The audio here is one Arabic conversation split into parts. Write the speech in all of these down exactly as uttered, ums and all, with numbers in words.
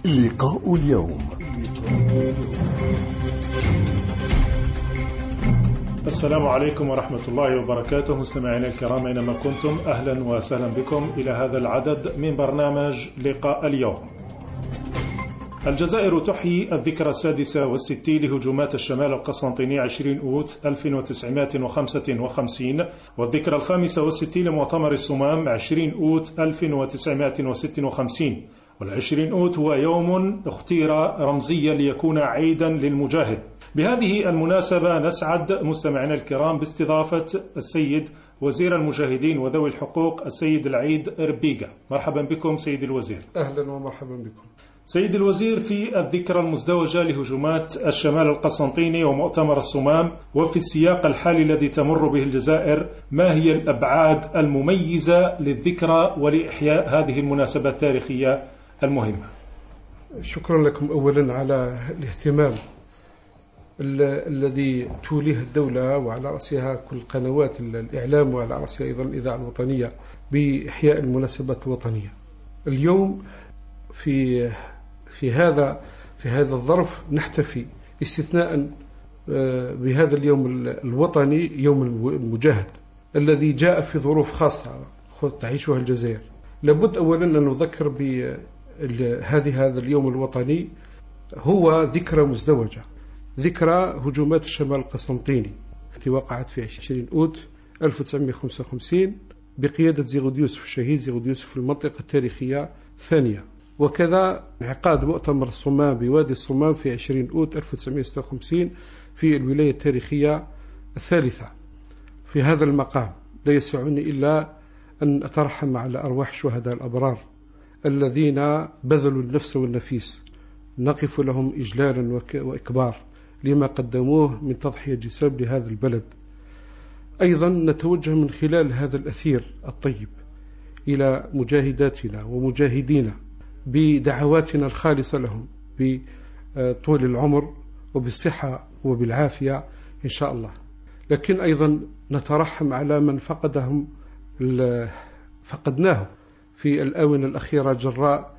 لقاء اليوم. السلام عليكم ورحمة الله وبركاته. مستمعينا الكرام أينما كنتم، أهلا وسهلا بكم إلى هذا العدد من برنامج لقاء اليوم. الجزائر تحيي الذكرى السادسة والستين لهجومات الشمال القسنطيني عشرين أوت ألف وتسعمائة وخمسة وخمسين، والذكرى الخامسة والستين لمؤتمر الصمام عشرين أوت ألف وتسعمائة وستة وخمسين. والعشرين أوت هو يوم اختير رمزيا ليكون عيدا للمجاهد. بهذه المناسبة نسعد مستمعينا الكرام باستضافة السيد وزير المجاهدين وذوي الحقوق السيد العيد ربيقة. مرحبا بكم سيد الوزير. أهلا ومرحبا بكم سيد الوزير. في الذكرى المزدوجة لهجومات الشمال القسنطيني ومؤتمر الصمام، وفي السياق الحالي الذي تمر به الجزائر، ما هي الأبعاد المميزة للذكرى ولإحياء هذه المناسبة التاريخية المهمة؟ شكرا لكم أولا على الاهتمام الذي توليه الدولة وعلى رأسها كل قنوات الإعلام وعلى رأسها أيضا الإذاعة الوطنية بإحياء المناسبات الوطنية. اليوم في في هذا في هذا الظرف نحتفي استثناء بهذا اليوم الوطني، يوم المجاهد الذي جاء في ظروف خاصة تعيشها الجزائر. لابد أولا أن نذكر بهذه هذا اليوم الوطني هو ذكرى مزدوجة، ذكرى هجومات الشمال القسنطيني التي وقعت في عشرين أوت ألف وتسعمائة وخمسة وخمسين بقيادة زيغود يوسف الشهيد زيغود يوسف في المنطقة التاريخية الثانية، وكذا انعقاد مؤتمر الصمام بوادي الصمام في عشرين أوت ألف وتسعمائة وستة وخمسين في الولاية التاريخية الثالثة. في هذا المقام لا يسعني إلا أن أترحم على أرواح الشهداء الأبرار الذين بذلوا النفس والنفيس، نقف لهم إجلالا وإكبار لما قدموه من تضحية جسام لهذا البلد. أيضا نتوجه من خلال هذا الأثير الطيب إلى مجاهداتنا ومجاهدينا بدعواتنا الخالصة لهم بطول العمر وبالصحة وبالعافية إن شاء الله. لكن أيضا نترحم على من فقدهم فقدناه في الآونة الأخيرة جراء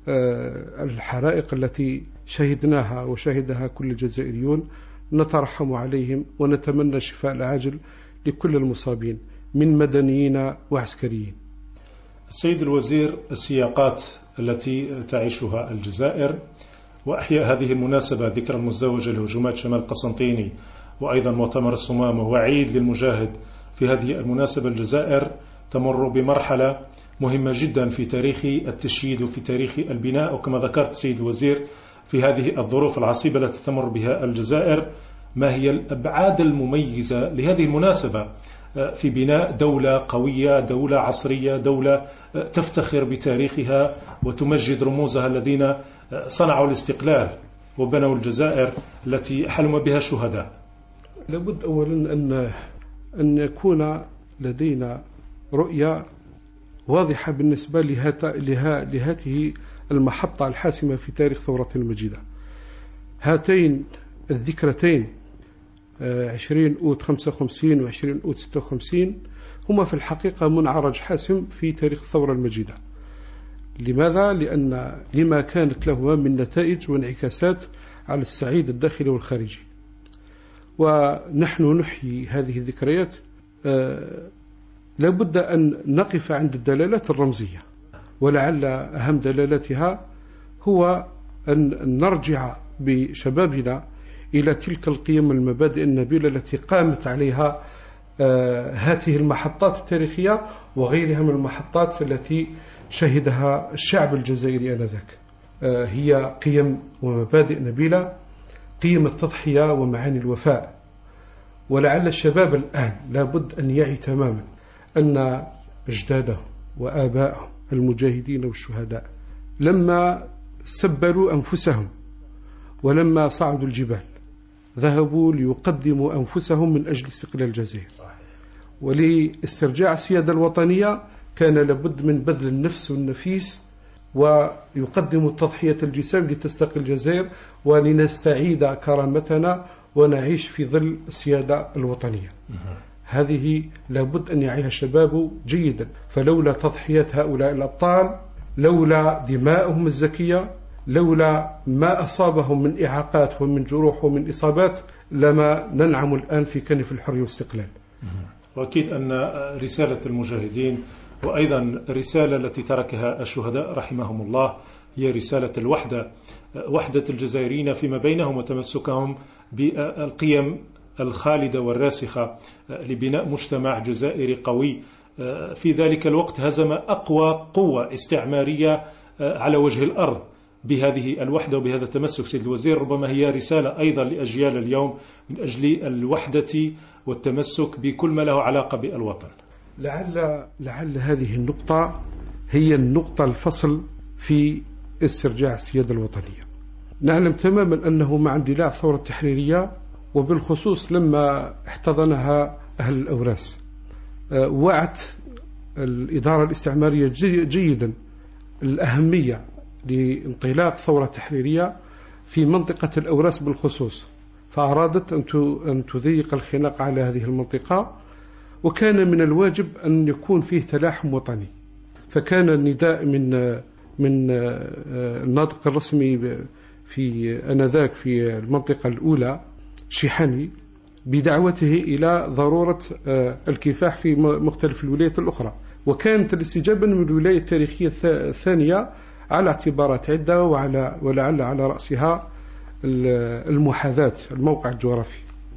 الحرائق التي شهدناها وشهدها كل الجزائريون. نترحم عليهم ونتمنى الشفاء العاجل لكل المصابين من مدنيين وعسكريين. السيد الوزير، السياقات التي تعيشها الجزائر وأحياء هذه المناسبة ذكرى المزدوجة لهجومات شمال القسنطيني وأيضا مؤتمر الصمام وعيد للمجاهد، في هذه المناسبة الجزائر تمر بمرحلة مهمة جدا في تاريخ التشييد وفي تاريخ البناء، وكما ذكرت سيد الوزير في هذه الظروف العصيبة التي تمر بها الجزائر، ما هي الأبعاد المميزة لهذه المناسبة في بناء دولة قوية، دولة عصرية، دولة تفتخر بتاريخها وتمجد رموزها الذين صنعوا الاستقلال وبنوا الجزائر التي حلم بها الشهداء؟ لابد أولا أن أن يكون لدينا رؤية واضحة بالنسبة لهذه المحطة الحاسمة في تاريخ ثورة المجيدة. هاتين الذكرتين عشرين أوت خمسة وخمسين وعشرين أوت ستة وخمسين هما في الحقيقة منعرج حاسم في تاريخ الثورة المجيدة. لماذا؟ لأن لما كانت لهما من نتائج وانعكاسات على الصعيد الداخلي والخارجي. ونحن نحيي هذه الذكريات لابد أن نقف عند الدلالات الرمزية، ولعل أهم دلالاتها هو أن نرجع بشبابنا إلى تلك القيم والمبادئ النبيلة التي قامت عليها هذه المحطات التاريخية وغيرها من المحطات التي شهدها الشعب الجزائري آنذاك. هي قيم ومبادئ نبيلة، قيم التضحية ومعاني الوفاء. ولعل الشباب الآن لابد أن يعي تماما أن أجدادهم وآبائهم المجاهدين والشهداء لما سبلوا أنفسهم ولما صعدوا الجبال ذهبوا ليقدموا أنفسهم من أجل استقلال الجزائر، ولاسترجاع السيادة الوطنية كان لابد من بذل النفس والنفيس ويقدموا تضحية الجسام لتستقل الجزائر ولنستعيد كرامتنا ونعيش في ظل السيادة الوطنية. هذه لابد أن يعيها الشباب جيدا، فلولا تضحية هؤلاء الأبطال، لولا دماؤهم الزكية، لولا ما أصابهم من إعاقات ومن جروح ومن إصابات لما ننعم الآن في كنف الحرية والاستقلال. وأكيد أن رسالة المجاهدين وأيضا رسالة التي تركها الشهداء رحمهم الله هي رسالة الوحدة، وحدة الجزائريين فيما بينهم وتمسكهم بالقيم الخالدة والراسخة لبناء مجتمع جزائري قوي. في ذلك الوقت هزم أقوى قوة استعمارية على وجه الأرض بهذه الوحدة وبهذا التمسك. سيد الوزير، ربما هي رسالة أيضا لأجيال اليوم من أجل الوحدة والتمسك بكل ما له علاقة بالوطن. لعل, لعل هذه النقطة هي النقطة الفصل في استرجاع السيادة الوطنية. نعلم تماما أنه مع اندلاع الثورة التحريرية وبالخصوص لما احتضنها أهل الأوراس وعت الإدارة الاستعمارية جيدا الأهمية لانطلاق ثورة تحريرية في منطقة الأوراس بالخصوص، فأرادت أن تضيق الخناق على هذه المنطقة، وكان من الواجب أن يكون فيه تلاحم وطني. فكان النداء من من الناطق الرسمي في أنذاك في المنطقة الأولى شيحاني بدعوته إلى ضرورة الكفاح في مختلف الولايات الأخرى، وكانت الاستجابة من الولاية التاريخية الثانية على اعتبارات عدة، وعلى ولعل على رأسها المحاذاة الموقع الجغرافي.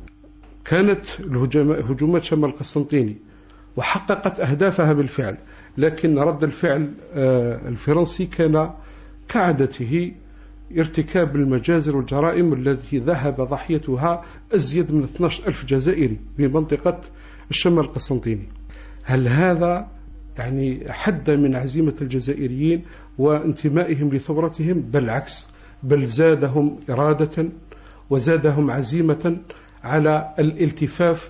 كانت هجومات شمال القسنطيني وحققت أهدافها بالفعل، لكن رد الفعل الفرنسي كان كعادته ارتكاب المجازر والجرائم التي ذهب ضحيتها أزيد من اثني عشر ألف جزائري بمنطقة الشمال القسنطيني. هل هذا يعني حد من عزيمة الجزائريين وانتمائهم لثورتهم؟ بل عكس، بل زادهم إرادة وزادهم عزيمة على الالتفاف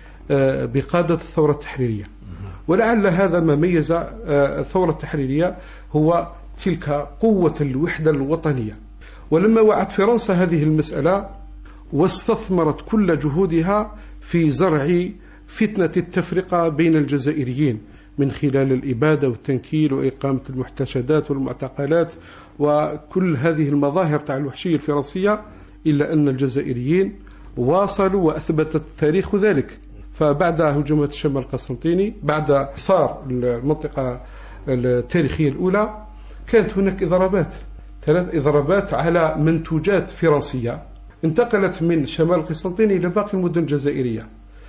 بقادة الثورة التحريرية. ولعل هذا ما ميز الثورة التحريرية هو تلك قوة الوحدة الوطنية. ولما وعت فرنسا هذه المسألة واستثمرت كل جهودها في زرع فتنة التفرقة بين الجزائريين من خلال الإبادة والتنكيل وإقامة المحتشدات والمعتقلات وكل هذه المظاهر تاع الوحشية الفرنسية، إلا أن الجزائريين واصلوا وأثبت التاريخ ذلك. فبعد هجومات الشمال القسنطيني، بعد صار المنطقة التاريخية الأولى، كانت هناك إضرابات، ثلاث إضرابات على منتوجات فرنسية انتقلت من شمال القسنطيني إلى باقي المدن الجزائرية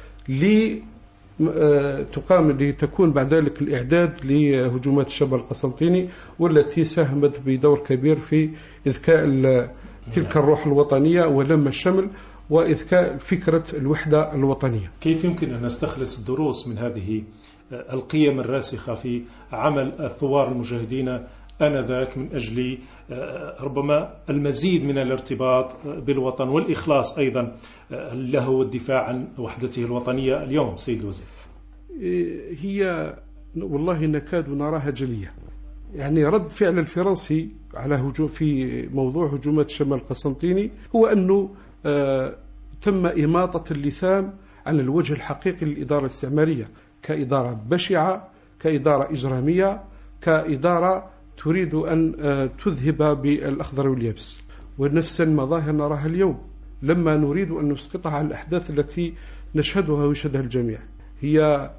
لتقام لتكون بعد ذلك الإعداد لهجومات الشمال القسنطيني، والتي ساهمت بدور كبير في إذكاء تلك الروح الوطنية ولم الشمل وإذكاء فكرة الوحدة الوطنية. كيف يمكن أن نستخلص الدروس من هذه القيم الراسخة في عمل الثوار المجاهدين آنذاك من أجل ربما المزيد من الارتباط بالوطن والإخلاص أيضا له والدفاع عن وحدته الوطنية اليوم؟ سيد الوزير، هي والله نكاد نراها جلية. يعني رد فعل الفرنسي على هجوم في موضوع هجومات الشمال القسنطيني هو أنه آه تم إماطة اللثام عن الوجه الحقيقي للإدارة الاستعمارية كإدارة بشعة، كإدارة إجرامية، كإدارة تريد أن آه تذهب بالأخضر واليابس. ونفس المظاهر نراها اليوم لما نريد أن نسقطها على الأحداث التي نشهدها ويشهدها الجميع. هي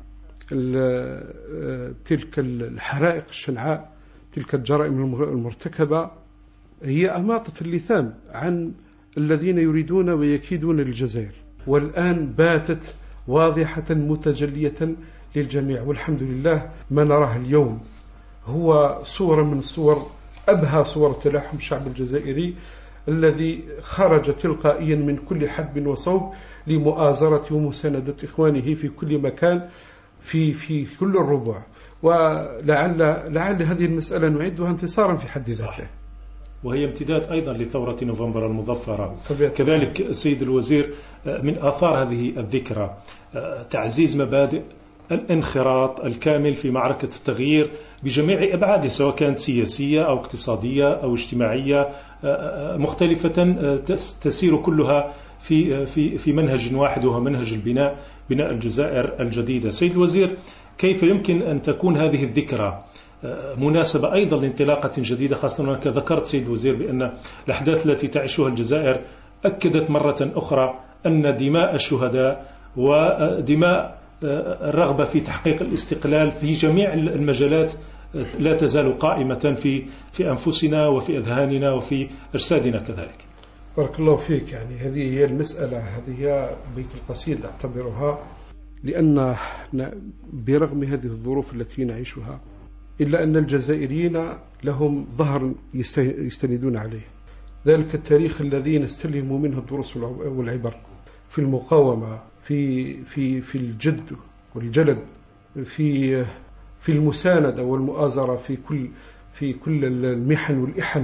تلك الحرائق الشنعاء، تلك الجرائم المرتكبة، هي أماطة اللثام عن الذين يريدون ويكيدون للجزائر، والآن باتت واضحة متجلية للجميع. والحمد لله ما نراه اليوم هو صورة من صور أبهى صور تلاحم الشعب الجزائري الذي خرج تلقائيا من كل حدب وصوب لمؤازرة ومساندة إخوانه في كل مكان في في كل الربوع. ولعل لعل هذه المسألة نعدها انتصارا في حد ذاته، وهي امتداد أيضا لثورة نوفمبر المظفرة. كذلك سيد الوزير، من آثار هذه الذكرى تعزيز مبادئ الانخراط الكامل في معركة التغيير بجميع أبعاده، سواء كانت سياسية أو اقتصادية أو اجتماعية مختلفة، تسير كلها في في في منهج واحد، وهو منهج البناء، بناء الجزائر الجديدة. سيد الوزير، كيف يمكن أن تكون هذه الذكرى مناسبة أيضا لانطلاقة جديدة، خاصة أنك ذكرت سيد الوزير بأن الأحداث التي تعيشها الجزائر أكدت مرة أخرى أن دماء الشهداء ودماء الرغبة في تحقيق الاستقلال في جميع المجالات لا تزال قائمة في في أنفسنا وفي أذهاننا وفي أجسادنا كذلك. بارك الله فيك. يعني هذه هي المسألة، هذه هي بيت القصيد أعتبرها، لأن برغم هذه الظروف التي نعيشها إلا أن الجزائريين لهم ظهر يستندون عليه، ذلك التاريخ الذي نستلهم منه الدروس والعبر في المقاومة، في في في الجد والجلد، في في المساندة والمؤازرة في كل في كل المحن والإحن.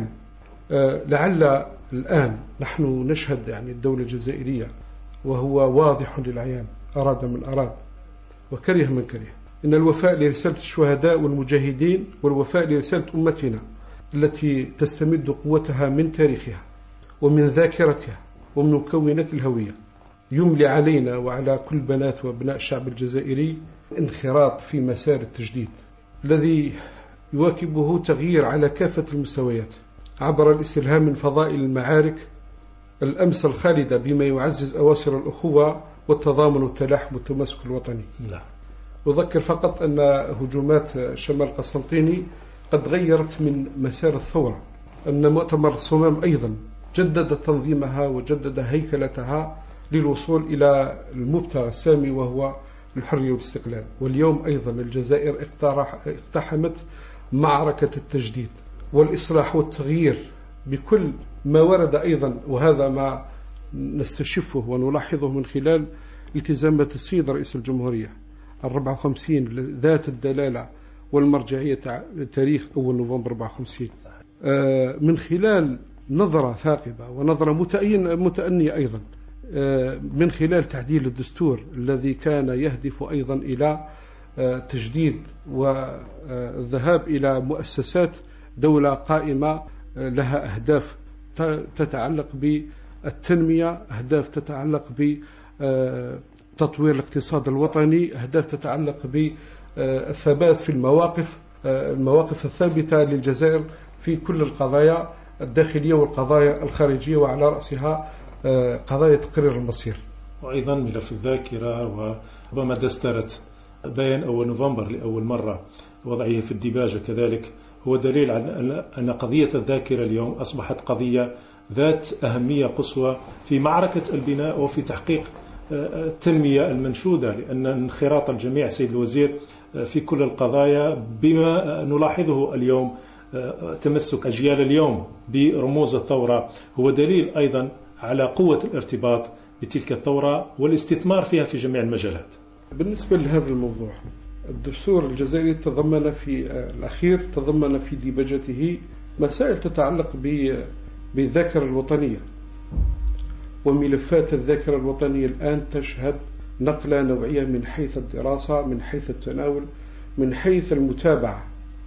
لعل الآن نحن نشهد يعني الدولة الجزائرية وهو واضح للعيان، أراد من أراد وكره من كره، إن الوفاء لرسالة الشهداء والمجاهدين والوفاء لرسالة أمتنا التي تستمد قوتها من تاريخها ومن ذاكرتها ومن مكونات الهوية يملي علينا وعلى كل بنات وابناء الشعب الجزائري انخراط في مسار التجديد الذي يواكبه تغيير على كافة المستويات عبر الاستلهام من فضائل المعارك الأمس الخالدة بما يعزز أواصر الأخوة والتضامن والتلاحم والتماسك الوطني. لا. أذكر فقط أن هجومات شمال قسنطيني قد غيرت من مسار الثورة، أن مؤتمر الصمام أيضا جدد تنظيمها وجدد هيكلتها للوصول إلى المبتغى السامي وهو الحرية والاستقلال. واليوم أيضا الجزائر اقتحمت معركة التجديد والإصلاح والتغيير بكل ما ورد أيضا، وهذا ما نستشفه ونلاحظه من خلال التزامات السيد رئيس الجمهورية الرابعة وخمسين ذات الدلالة والمرجعية تاريخ أول نوفمبر أربعة وخمسين، من خلال نظرة ثاقبة ونظرة متأنية أيضا، من خلال تعديل الدستور الذي كان يهدف أيضا إلى تجديد والذهاب إلى مؤسسات دولة قائمة لها أهداف تتعلق بالتنمية، أهداف تتعلق بتطوير الاقتصاد الوطني، أهداف تتعلق بالثبات في المواقف المواقف الثابتة للجزائر في كل القضايا الداخلية والقضايا الخارجية، وعلى رأسها قضايا تقرير المصير. وأيضا ملف الذاكرة، وربما دسترة بيان أول نوفمبر لأول مرة وضعه في الديباجة كذلك هو دليل على أن قضية الذاكرة اليوم أصبحت قضية ذات أهمية قصوى في معركة البناء وفي تحقيق التنمية المنشودة، لأن انخراط الجميع سيد الوزير في كل القضايا بما نلاحظه اليوم، تمسك أجيال اليوم برموز الثورة هو دليل أيضا على قوة الارتباط بتلك الثورة والاستثمار فيها في جميع المجالات. بالنسبة لهذا الموضوع، الدستور الجزائري تضمن في الأخير تضمن في ديباجته مسائل تتعلق بالذاكرة الوطنية، وملفات الذاكرة الوطنية الآن تشهد نقلة نوعية من حيث الدراسة، من حيث التناول، من حيث المتابعة.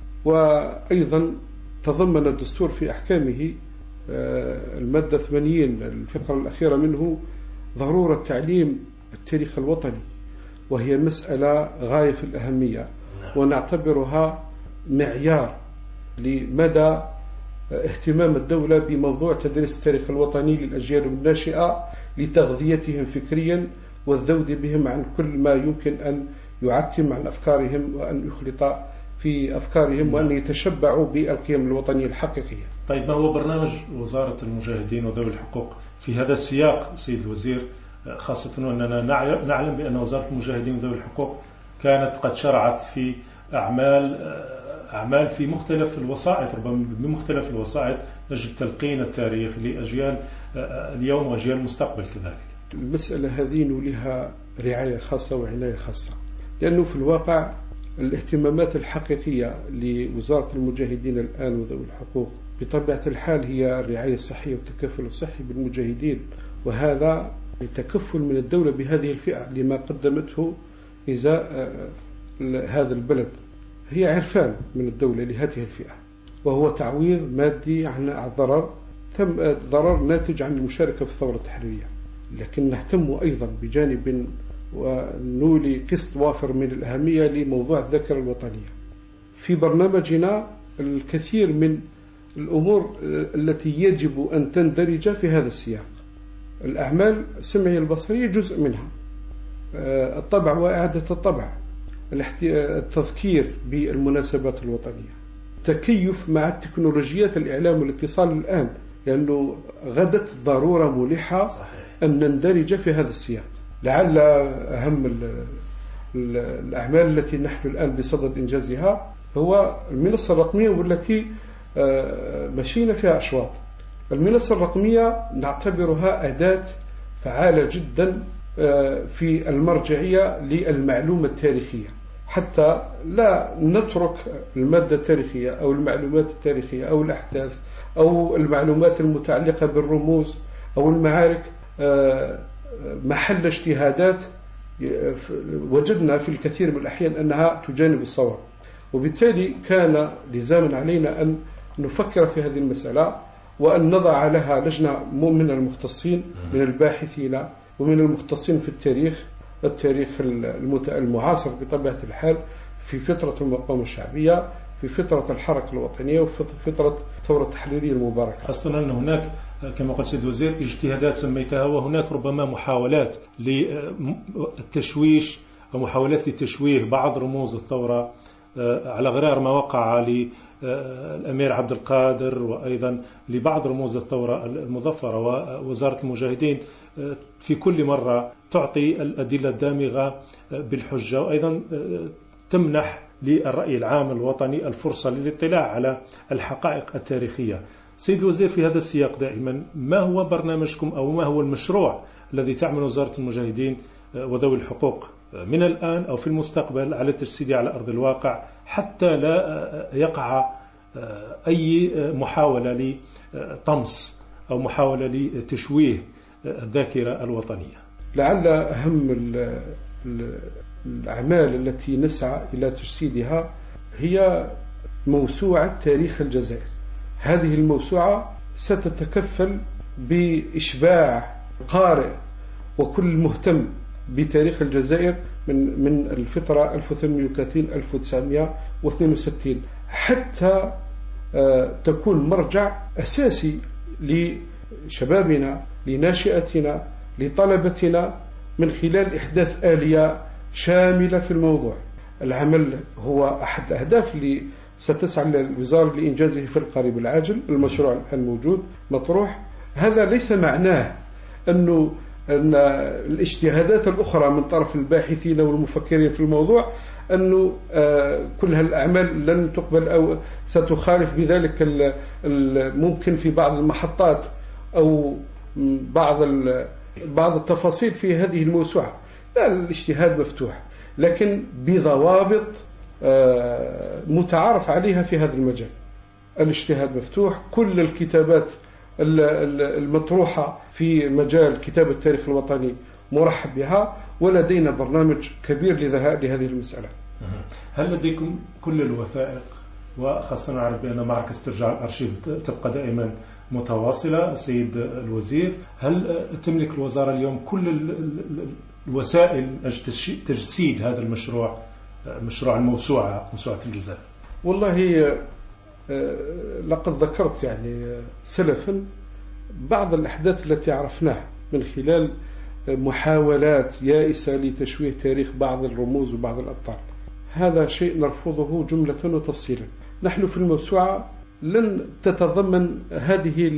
وأيضا تضمن الدستور في أحكامه المادة ثمانين الفقرة الأخيرة منه ضرورة تعليم التاريخ الوطني، وهي مسألة غاية في الأهمية، ونعتبرها معيار لمدى اهتمام الدولة بموضوع تدريس التاريخ الوطني للأجيال الناشئة لتغذيتهم فكريا والذود بهم عن كل ما يمكن أن يعتم عن أفكارهم وأن يخلط في أفكارهم وأن يتشبعوا بالقيم الوطنية الحقيقية. طيب، ما هو برنامج وزارة المجاهدين وذوي الحقوق في هذا السياق سيد الوزير، خاصة أننا نعلم بأن وزارة المجاهدين وذوي الحقوق كانت قد شرعت في أعمال أعمال في مختلف الوسائط، ربما بمختلف الوسائط نجد تلقين التاريخ لأجيال اليوم وأجيال المستقبل كذلك. المسألة هذه لها رعاية خاصة وعناية خاصة، لأنه في الواقع الاهتمامات الحقيقية لوزارة المجاهدين الآن وذوي الحقوق بطبيعة الحال هي الرعاية الصحية والتكفل الصحي بالمجاهدين، وهذا التكفل من الدولة بهذه الفئة لما قدمته إزاء هذا البلد، هي عرفان من الدولة لهذه الفئة، وهو تعويض مادي عن ضرر تم ضرر ناتج عن المشاركة في الثورة التحريرية. لكن نهتم أيضا بجانب ونولي قسط وافر من الأهمية لموضوع الذاكرة الوطنية. في برنامجنا الكثير من الأمور التي يجب أن تندرج في هذا السياق. الأعمال السمعية البصرية جزء منها، الطبع وإعادة الطبع، التذكير بالمناسبات الوطنية، تكيف مع التكنولوجيات الإعلام والاتصال الآن، لأنه غدت ضرورة ملحة أن نندرج في هذا السياق. لعل أهم الأعمال التي نحن الآن بصدد إنجازها هو المنصة الرقمية، والتي مشينا فيها أشواط. المنصة الرقمية نعتبرها أداة فعالة جدا في المرجعية للمعلومة التاريخية، حتى لا نترك المادة التاريخية أو المعلومات التاريخية أو الأحداث أو المعلومات المتعلقة بالرموز أو المعارك محل اجتهادات وجدنا في الكثير من الأحيان أنها تجانب الصواب. وبالتالي كان لزاما علينا أن نفكر في هذه المسألة وأن نضع لها لجنة من المختصين، من الباحثين ومن المختصين في التاريخ التاريخ المعاصر بطبيعة الحال، في فترة المقاومة الشعبية، في فترة الحركة الوطنية، وفي فترة الثورة التحريرية المباركة. خاصة أن هناك كما قلت سيد الوزير اجتهادات سميتها، وهناك ربما محاولات للتشويش ومحاولات لتشويه بعض رموز الثورة على غرار ما وقع للأمير عبد القادر، وأيضا لبعض رموز الثورة المظفرة. ووزارة المجاهدين في كل مرة تعطي الأدلة الدامغة بالحجة، وأيضا تمنح للرأي العام الوطني الفرصة للاطلاع على الحقائق التاريخية. سيد الوزير، في هذا السياق دائما ما هو برنامجكم أو ما هو المشروع الذي تعمل وزارة المجاهدين وذوي الحقوق من الآن أو في المستقبل على تجسيده على أرض الواقع، حتى لا يقع أي محاولة لطمس أو محاولة لتشويه الذاكرة الوطنية؟ لعل أهم الأعمال التي نسعى إلى تجسيدها هي موسوعة تاريخ الجزائر. هذه الموسوعة ستتكفل بإشباع القارئ وكل مهتم بتاريخ الجزائر من من الفترة ألف وثمانمئة وثلاثين إلى ألف وتسعمئة واثنين وستين، حتى تكون مرجع أساسي لشبابنا، لناشئتنا، لطلبتنا، من خلال إحداث آلية شاملة في الموضوع. العمل هو أحد أهداف اللي ستسعى الوزارة لإنجازه في القريب العاجل. المشروع الآن موجود مطروح. هذا ليس معناه أنه أن الاجتهادات الأخرى من طرف الباحثين والمفكرين في الموضوع أنه كل هالأعمال لن تقبل أو ستخالف بذلك ممكن في بعض المحطات أو بعض بعض التفاصيل في هذه الموسوعة. لا، الاجتهاد مفتوح، لكن بضوابط متعارف عليها في هذا المجال. الاجتهاد مفتوح، كل الكتابات المطروحة في مجال كتاب التاريخ الوطني مرحب بها، ولدينا برنامج كبير لهذه المسألة. هل لديكم كل الوثائق؟ وخاصة نعرف بأن معركة استرجاع الأرشيف تبقى دائما متواصلة. سيد الوزير، هل تملك الوزارة اليوم كل الوسائل تجسيد هذا المشروع، مشروع الموسوعة، موسوعة الجزائر؟ والله لقد ذكرت يعني سلفا بعض الأحداث التي عرفناها من خلال محاولات يائسة لتشويه تاريخ بعض الرموز وبعض الأبطال. هذا شيء نرفضه جملة وتفصيلا. نحن في الموسوعة لن تتضمن هذه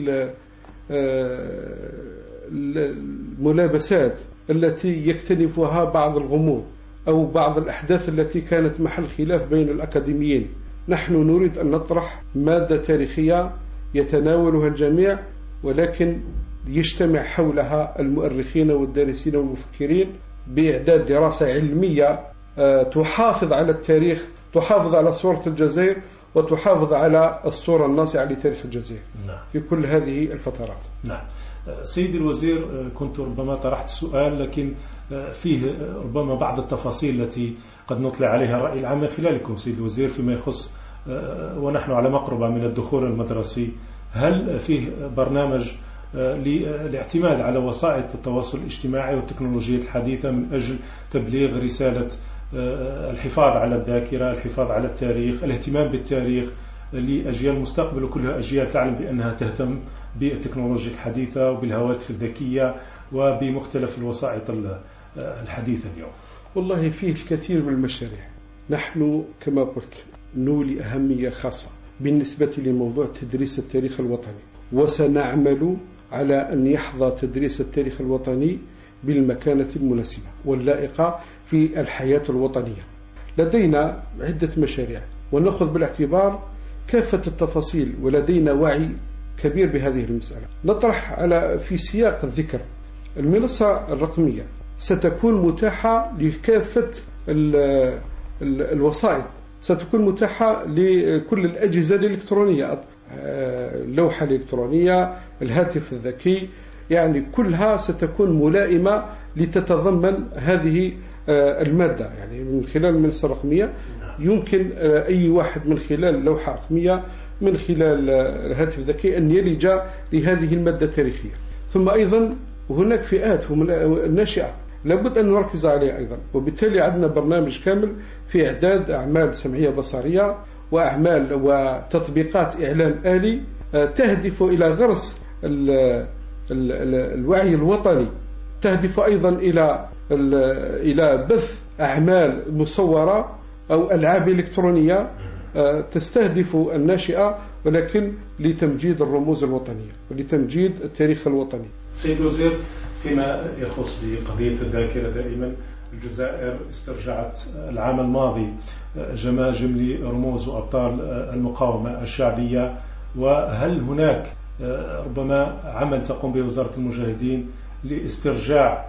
الملابسات التي يكتنفها بعض الغموض أو بعض الأحداث التي كانت محل خلاف بين الأكاديميين. نحن نريد أن نطرح مادة تاريخية يتناولها الجميع، ولكن يجتمع حولها المؤرخين والدارسين والمفكرين بإعداد دراسة علمية تحافظ على التاريخ، تحافظ على صورة الجزائر، وتحافظ على الصورة الناصعة لتاريخ الجزائر في كل هذه الفترات. نعم. سيدي الوزير، كنت ربما طرحت سؤال لكن فيه ربما بعض التفاصيل التي قد نطلع عليها الرأي العام من خلالكم سيد الوزير فيما يخص ونحن على مقربة من الدخول المدرسي. هل فيه برنامج للاعتماد على وسائل التواصل الاجتماعي والتكنولوجيا الحديثة من أجل تبليغ رسالة الحفاظ على الذاكرة، الحفاظ على التاريخ، الاهتمام بالتاريخ لأجيال المستقبل، وكلها أجيال تعلم بأنها تهتم بالتكنولوجيا الحديثة وبالهواتف الذكية وبمختلف الوسائط الحديثة اليوم. والله فيه الكثير من المشاريع. نحن كما قلت نولي أهمية خاصة بالنسبة لموضوع تدريس التاريخ الوطني، وسنعمل على أن يحظى تدريس التاريخ الوطني بالمكانة المناسبة واللائقة في الحياة الوطنية. لدينا عدة مشاريع ونأخذ بالاعتبار كافة التفاصيل، ولدينا وعي كبير بهذه المسألة. نطرح على في سياق الذكر المنصة الرقمية ستكون متاحة لكافة ال ال الوسائط، ستكون متاحة لكل الأجهزة الإلكترونية، اللوحة الإلكترونية، الهاتف الذكي، يعني كلها ستكون ملائمة لتتضمن هذه المادة. يعني من خلال المنصة الرقمية يمكن أي واحد من خلال لوحة رقمية، من خلال الهاتف الذكي، أن يلج لهذه المادة التاريخية. ثم أيضا هناك فئات ناشئة لابد أن نركز عليها أيضا، وبالتالي عندنا برنامج كامل في إعداد أعمال سمعية بصرية وأعمال وتطبيقات إعلام آلي تهدف إلى غرس ال ال ال الوعي الوطني، تهدف أيضا إلى إلى بث أعمال مصورة أو ألعاب إلكترونية تستهدف الناشئة، ولكن لتمجيد الرموز الوطنية ولتمجيد التاريخ الوطني. سيد الوزير، فيما يخص بقضية الذاكرة، دائما الجزائر استرجعت العام الماضي جماجم لرموز وأبطال المقاومة الشعبية، وهل هناك ربما عمل تقوم به وزارة المجاهدين لاسترجاع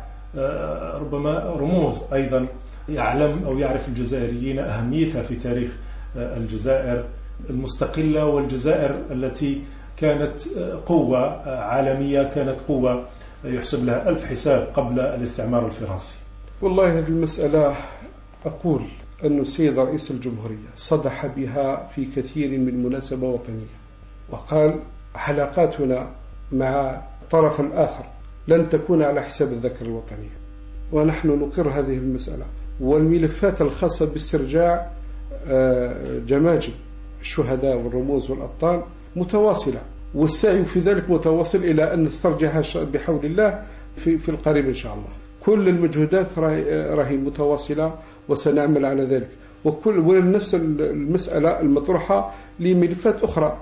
ربما رموز أيضا يعلم أو يعرف الجزائريين أهميتها في تاريخ الجزائر المستقلة، والجزائر التي كانت قوة عالمية، كانت قوة يحسب لها ألف حساب قبل الاستعمار الفرنسي؟ والله هذه المسألة أقول أن السيد رئيس الجمهورية صدح بها في كثير من مناسبة وطنية، وقال حلقاتنا مع الطرف الآخر لن تكون على حساب الذاكرة الوطنية، ونحن نقر هذه المسألة. والملفات الخاصة باسترجاع جماجم الشهداء والرموز والأبطال متواصلة، والسعي في ذلك متواصل إلى أن نسترجعها بحول الله في, في القريب إن شاء الله. كل المجهودات راهي متواصلة وسنعمل على ذلك، وكل ونفس المسألة المطروحة لملفات أخرى،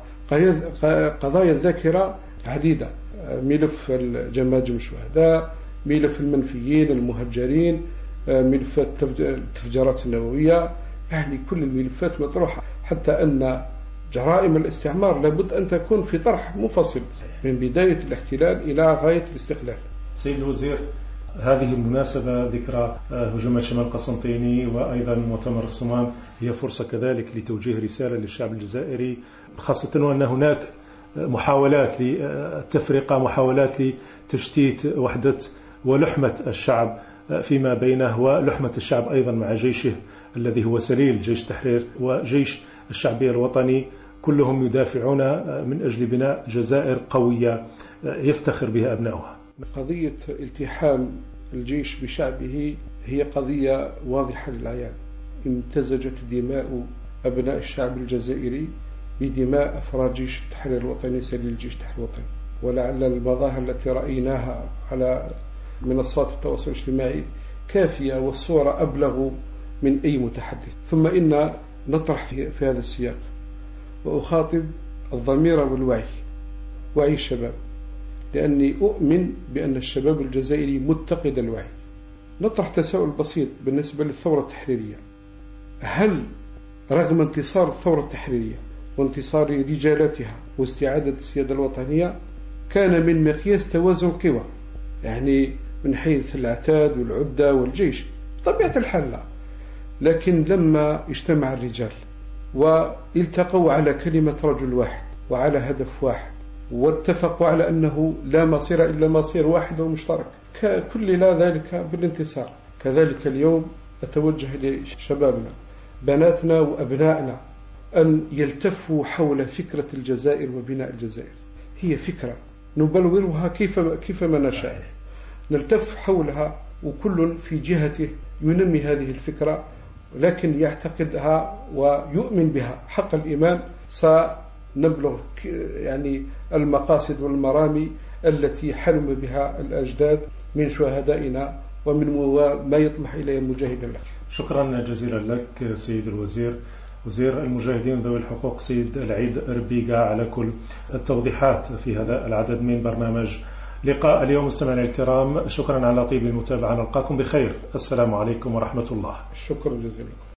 قضايا الذاكرة عديدة، ملف الجماجم الشهداء، ملف المنفيين المهجرين، ملفات التفجيرات النووية، يعني كل الملفات مطروحة، حتى أن جرائم الاستعمار لابد أن تكون في طرح منفصل من بداية الاحتلال إلى غاية الاستقلال. سيد الوزير، هذه المناسبة ذكرى هجوم شمال القسنطيني وأيضا مؤتمر الصمام هي فرصة كذلك لتوجيه رسالة للشعب الجزائري، خاصة وأن هناك محاولات للتفرقة، محاولات لتشتيت وحدة ولحمة الشعب فيما بينه، ولحمة الشعب أيضا مع جيشه الذي هو سليل جيش تحرير وجيش الشعبية الوطني، كلهم يدافعون من أجل بناء جزائر قوية يفتخر بها أبنائها. قضية التحام الجيش بشعبه هي قضية واضحة للعيان، امتزجت دماء أبناء الشعب الجزائري بدماء أفراد جيش التحرير الوطني سليل جيش التحرير الوطني. ولعل المظاهر التي رأيناها على منصات التواصل الاجتماعي كافية، والصورة أبلغ من أي متحدث. ثم إن نطرح في, في هذا السياق وأخاطب الضمير والوعي، وعي الشباب، لأني أؤمن بأن الشباب الجزائري متقد الوعي. نطرح تساؤل بسيط بالنسبة للثورة التحريرية: هل رغم انتصار الثورة التحريرية وانتصار رجالاتها واستعادة السيادة الوطنية كان من مقياس توازن القوى، يعني من حيث العتاد والعدة والجيش؟ طبيعة الحال لا، لكن لما اجتمع الرجال والتقوا على كلمة رجل واحد وعلى هدف واحد واتفقوا على أنه لا مصير إلا مصير واحد ومشترك، كل لا ذلك بالانتصار. كذلك اليوم أتوجه لشبابنا، بناتنا وأبنائنا، أن يلتفوا حول فكرة الجزائر وبناء الجزائر. هي فكرة نبلورها كيف كيفما نشاء، نلتف حولها وكل في جهته ينمي هذه الفكرة لكن يعتقدها ويؤمن بها حق الإيمان، سنبلغ يعني المقاصد والمرامي التي حلم بها الأجداد من شهدائنا ومن ما يطمح إليه المجاهدين لك. شكرا جزيلا لك سيد الوزير، وزير المجاهدين ذوي الحقوق سيد العيد ربيقة، على كل التوضيحات في هذا العدد من برنامج لقاء اليوم. مستمعينا الكرام، شكرا على طيب المتابعة، نلقاكم بخير. السلام عليكم ورحمة الله. شكرا جزيلا.